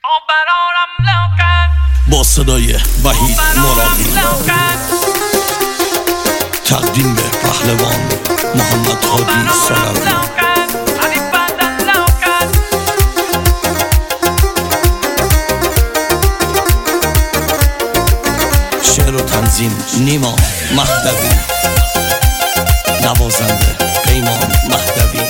با صدای وحید مرادی تقدیم به پهلوان محمد هادی سالاری. شعر و تنظیم نیما مهدوی، نوازنده پیمان مهدوی.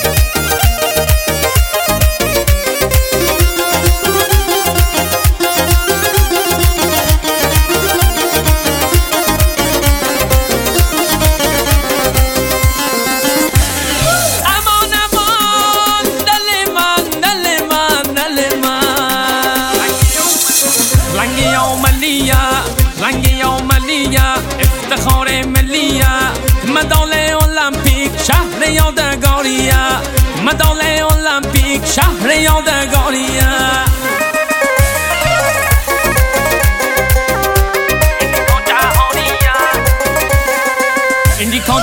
رنگ یوملیه افتخار ملیه، مدال المپیک شهر یادگاریه، مدال المپیک شهر یادگاریه. ایندیکا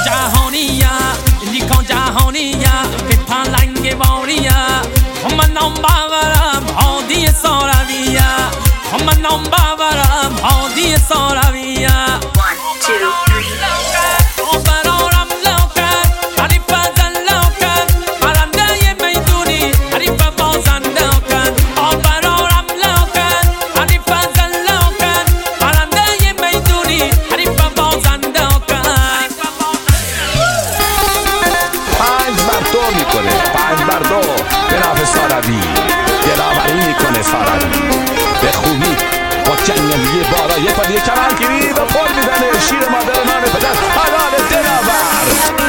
جهانیه به پلنگ واریه، من نام باورم هادی سارویه، من نام باورم هادی سارویه. 1 2 3 برارم لوکن حریف زلوکن، پرنده میدونی حریف بازنده کن. برارم لوکن حریف زلوکن، پرنده میدونی حریف بازنده کن. 5 بر 2 میکنه، 5 بر 2 به نفع ساروی، دلاوری میکنه ساروی به خوبی با جنگلی بالا. یک پا دیگه کمرگیری و پل میزنه شیر مادر نام پدر حلال دلاور.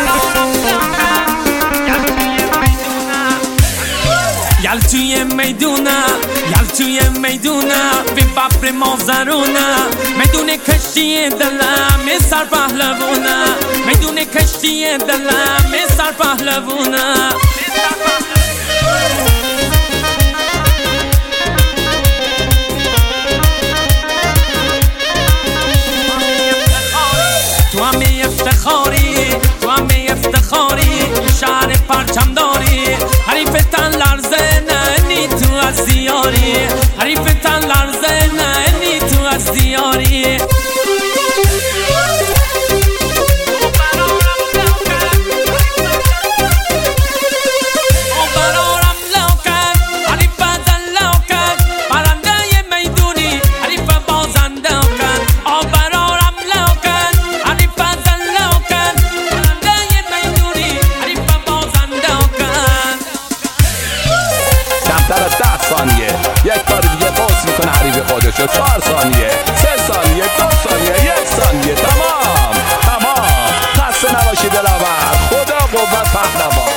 یل توی میدونه به ببر مازرونه، میدونه کشتی دلم سر پهلوونه، میدونه کشتی دلم سر پهلوونه. تو همه افتخاری شهر پرچم داری، حریف تن لرزه نه تو از دیاری، حریف تن لرزه نه تو از دیاری. یک بار دیگه باز میکنه حریف خودشو. 4 ثانیه، 3 ثانیه، 2 ثانیه، 1 ثانیه. تمام. خسته نباشی دلاور. خدا قوت پهلوان.